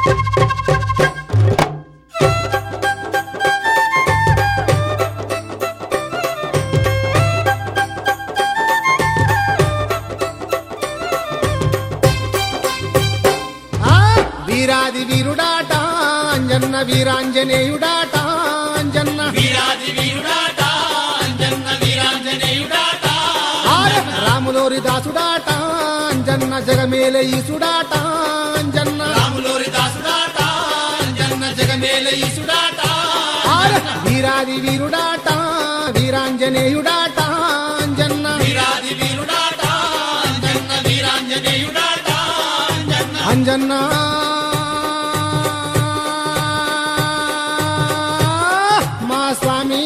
వీరాది వీరుడాట అంజన్న వీరాంజనేయుడాట అంజన్న వీరాది వీరుడాట అంజన్న వీరాంజనేయుడాట రాములోరి దాసుడాట అంజన్న జగమేల ఈసుడాట అంజన్న రాములోరి దాసుడాట అంజన్న జగమేల ఈసుడాట వీరాది వీరుడాట వీరాంజనేయుడాట అంజన్న వీరాది వీరుడాట అంజన్న వీరాంజనేయుడాట అంజన్న మా స్వామి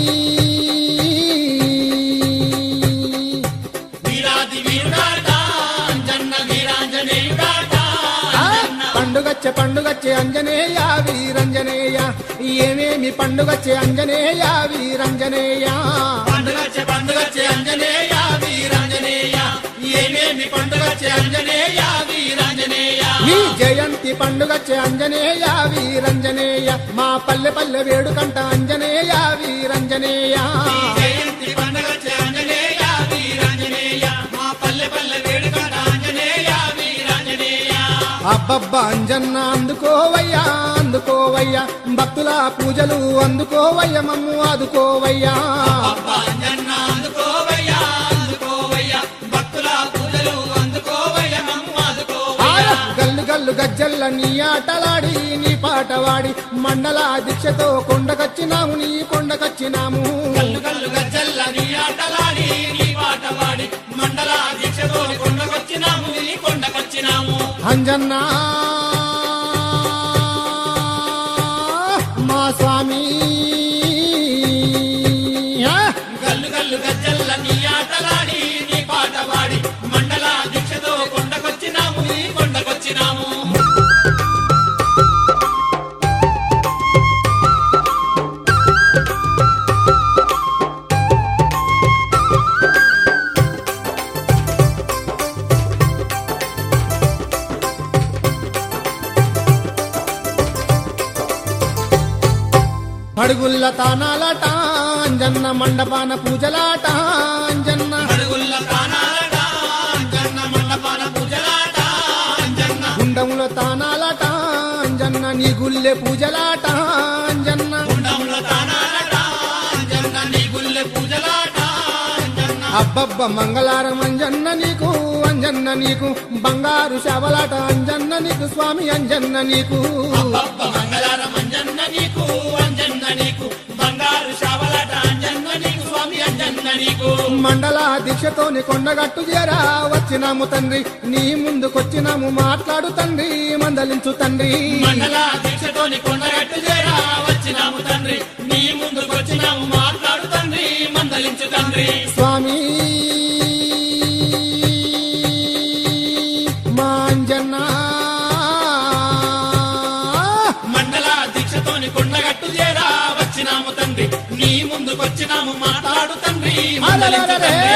వీరాది వీరుడాట అంజన్న వీరాంజనేయుడాట పండుగచ్చే పండుగచ్చే అంజనేయ వీరంజనేయ ఏమేమి పండుగచ్చే అంజనేయ వీరంజనేయ పండుగచ్చే అంజనేయ వీరాంజనేయ ఏమేమి పండుగచ్చే అంజనేయ వీరాంజనేయ నీ జయంతి పండుగచ్చే అంజనేయ వీరంజనేయ మా పల్లె పల్లె వేడుకంట అంజనేయ వీరంజనేయ జయంతి పండుగచ్చే అంజనేయ వీరాంజనేయ మా పల్లె పల్లె వేడుకట అంజనేయ వీరాంజనేయ అబ్బబ్బా అంజన్న అందుకోవయ్యా అందుకోవయ్యా భక్తుల పూజలు అందుకోవయ్య మమ్ము ఆదుకోవయ్యా అబ్బా అంజన్న అందుకోవయ్యా అందుకోవయ్యా భక్తుల పూజలు అందుకోవయ్య మమ్ము ఆదుకోవయ్యా గల్లు గల్లు గజ్జల్ల నీ ఆటలాడి నీ పాటవాడి మండల దీక్షతో కొండకచ్చినాము నీ కొండకచ్చినాము గల్లు గల్లు గజ్జల్ల నీ ఆటలాడి నీ పాట పాడి మండల దీక్షతో కొండకొచ్చినాము నీ కొండకొచ్చినాము అంజన్న మా స్వామి గల్లు గల్లు గజ్జల్ల నీ ఆటలాడి నీ పాట పాడి మండల దీక్షతో కొండకొచ్చినాము నీ కొండకొచ్చినాము పడుగుల్ల తానాలట అంజన్న మండపాన పూజలాట అంజన్న అడుగుల్ల తానాలట అంజన్న మండపాన పూజలాట అంజన్న గుండంలో తానాలట అంజన్న నీ గుల్లె పూజలాట అంజన్న గుండంలో తానాలట అంజన్న నీ గుల్లె పూజలాట అంజన్న అబ్బబ్బ మంగళారం అంజన్న నీకు అంజన్న నీకు బంగారు శవలాట అంజన్న నీకు స్వామి అంజన్న నీకు అబ్బబ్బ మంగళారం అంజన్న నీకు అంజన్న నీకు బంగారు శావలాట అంజన్న నీకు స్వామి అంజన్న నీకు మండల దీక్షతోని కొండగట్టు చేరా వచ్చినాము తండ్రి నీ ముందుకొచ్చినాము మాట్లాడు తండ్రి మందలించు తండ్రి మండల దీక్షతోని కొండగట్టు చేరా వచ్చినాము తండ్రి నీ ముందుకొచ్చినాము మాట్లాడు తండ్రి మందలించు తండ్రి స్వామి మా అంజన్న మండల దీక్షతోని కొండగట్టు చేరా వచ్చినాము తండ్రి నీ ముందుకొచ్చినాము మాట్లాడు తండ్రి మందలించు తండ్రి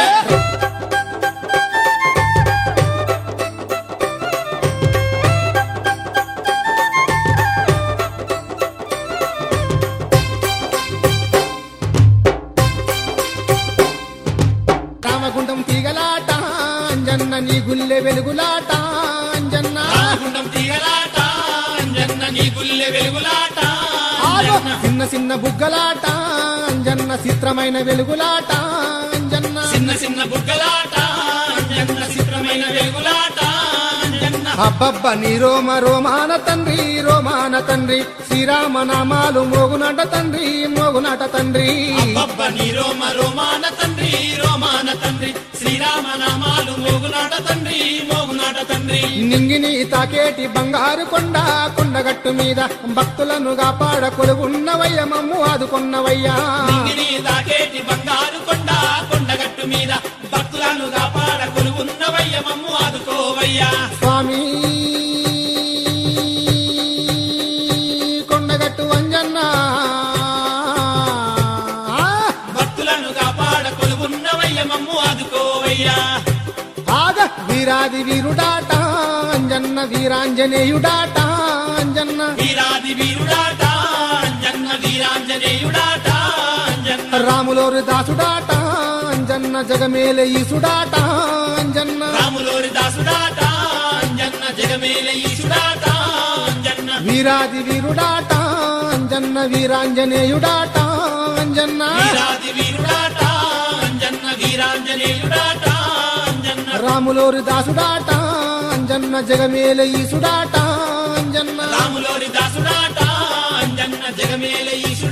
రామగుండం తీగలాట అంజన్న నీ గుల్లె వెలుగులాట అంజన్న రామగుండం తీగలాట అంజన్న నీ గుల్లె వెలుగులాట అంజన్న చిన్న చిన్న బుగ్గలాట అంజన్న చిత్రమైన వెలుగులాట అంజన్న చిన్న చిన్న బుగ్గలాట అంజన్న చిత్రమైన వెలుగులాట అంజన్న అబ్బబ్బ నీ రోమ రోమాన తండ్రి రోమాన తండ్రి శ్రీరామ నామాలు మోగునాట తండ్రి మోగునాట తండ్రి అబ్బబ్బ నీ రోమ రోమాన తండ్రి రోమాన తండ్రి శ్రీరామ నామాలు మోగునాట తండ్రి మోగునాట తండ్రి నింగిని తాకేటి బంగారు కొండ కొండగట్టు మీద భక్తులను కాపాడ కొలువున్నవయ్య మమ్ము ఆదుకున్నవయ్యా నింగిని దాకేటి బంగారు కొండ కొండగట్టు మీద భక్తులను కాపాడ కొలువున్నవయ్య మమ్ము ఆదుకోవయ్యా స్వామి కొండగట్టు అంజన్న భక్తులను కాపాడ కొలువున్నవయ్య మమ్ము ఆదుకోవయ్యా ఆగ వీరాది వీరుడాట అంజన్న వీరాంజనేయుడాట అంజన్న అంజన్న వీరాది వీరుడాట అంజన్న వీరాంజనేయుడాట అంజన్న రాములోరి దాసుడాట అంజన్న జగమేల ఈసుడాట అంజన్న రాములోరి దాసుడాట అంజన్న జగమేల ఈశుడాట అంజన్న వీరాది వీరుడాట అంజన్న వీరాంజనేయుడాట అంజన్న వీరాది వీరుడాట అంజన్న వీరాంజనేయుడాట అంజన్న రాములోరి దాసుడాట అంజన్న జగమేల ఈసుడాట అంజన్న రాములోరి దాసుడాట అంజన్న జగమేల ఈశుడాట